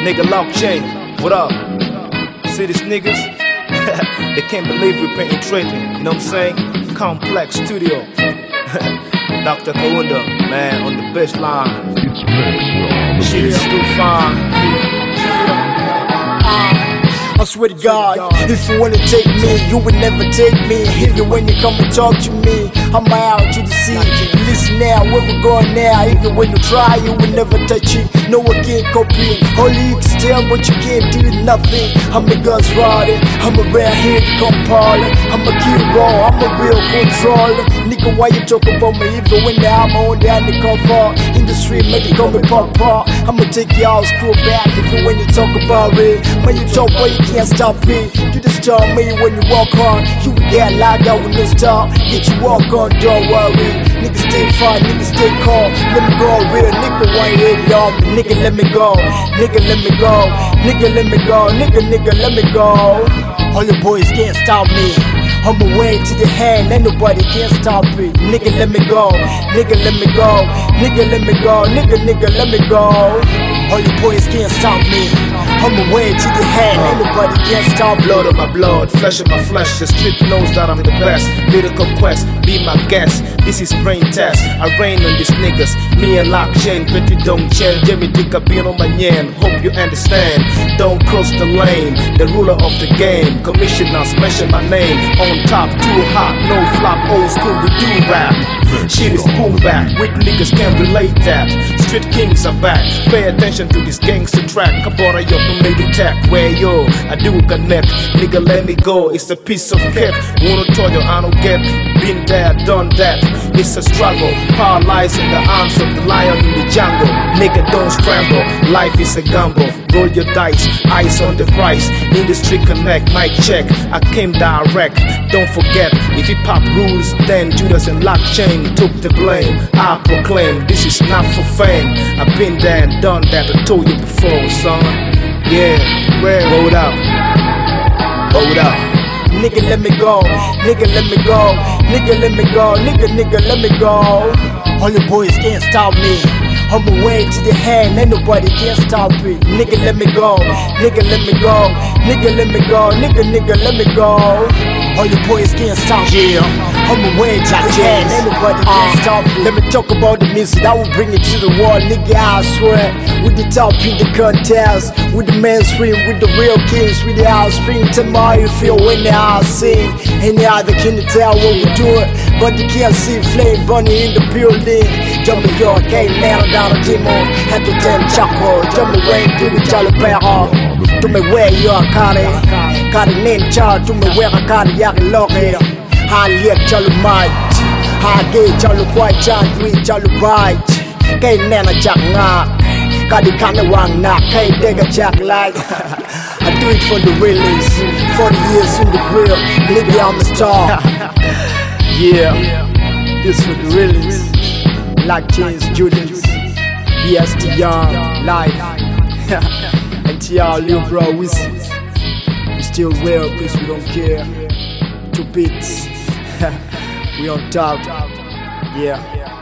Nigga Lockchain, what up? See these niggas? They can't believe we're penetrating, you know what I'm saying? Complex Studio. Dr. Kaunda, man, on the baseline. Shit is too fine. I swear to God, if you wanna take me, you would never take me. Even when you come and talk to me, I'm out to the sea. Listen now, where we going now? Even when you try, you will never touch it. No one can copy. Only you can tell, but you can't do nothing. I'm a guns rider, I'm a rare head compiler. I'm a kid raw, I'm a real controller. Nigga, why you talk about me? Even when I'm on down the cover, in the street, make it come and pop up. I'ma take y'all screw back. Even when you talk about it, when you talk, boy, you can't stop it. You just tell me when you walk on, you will get locked out with no stop. Get you walk on, don't worry. Niggas stay fine, niggas stay calm. Let me go, real nigga, why you hate y'all? Nigga, let me go. Nigga, let me go. Nigga, let me go. Nigga, let me go. All your boys can't stop me. I'm away to the hand, ain't nobody can stop it. Nigga, let me go. Nigga, let me go. Nigga, let me go. Nigga, let me go. All your boys can't stop me. I'm away to the hand, ain't nobody can stop. Blood of my blood, flesh of my flesh. The street knows that I'm the best. Lyrical quest, be my guest. This is brain test. I rain on these niggas. Me and Lockchain, but you don't change. Jimmy Dick, I be on my yen. Hope you understand. Don't cross the lane. The ruler of the game. Commissioners mention my name. On top, too hot, no flop. Old school, we do rap. Shit is boom back. With niggas can't relate that. Street kings are back. Pay attention to this gangster track. Kabora yo, don't make it tap. Where yo, I do connect. Nigga, let me go. It's a piece of cake. Wanna tell you I don't get. Been there, done that. It's a struggle. Power lies in the arms of the lion in the jungle. Nigga, don't scramble. Life is a gamble. Roll your dice, eyes on the price. Industry connect, mic check. I came direct. Don't forget, if hip hop rules, then Judas and Lockchain took the blame. I proclaim this is not for fame. I've been there and done that. I told you before, son. Yeah, hold up. Hold up. Nigga, let me go. Nigga, let me go. Nigga, let me go. Nigga, let me go. All your boys can't stop me. I'm away to the hand, ain't nobody can stop it. Nigga, let me go. Nigga, let me go. Nigga, let me go. Nigga, let me go. All your boys can't stop me. I'm away to the hand, ain't nobody can stop it. Let me talk about the music, I will bring it to the wall. Nigga, I swear. With the top in the contest, with the mainstream, with the real kings, with the outstream. Tell me how you feel when they all sing. Any other can tell what we do it, but they can't see flame burning in the building. Jump me your game, man, down the demo. Had to tell Chaco, jump me way to the Jalapero. To me where you are carrying. Carry name charge, to me where I carry Yaki Loki. I live Jalumite. I gave Jaluquai Chan, we Jalubite. Kay Nana Jack Nak. Kadi Kana Wang Nak, Kay Dega Jack Light. I do it for the realest. 40 years in the grill, nigga, I'm a star. Yeah, this for the realest. Lockchain's Judas, BST Young, Life. And TR, Lil Bro, we still real cause we don't care. 2 bits, we on top, yeah.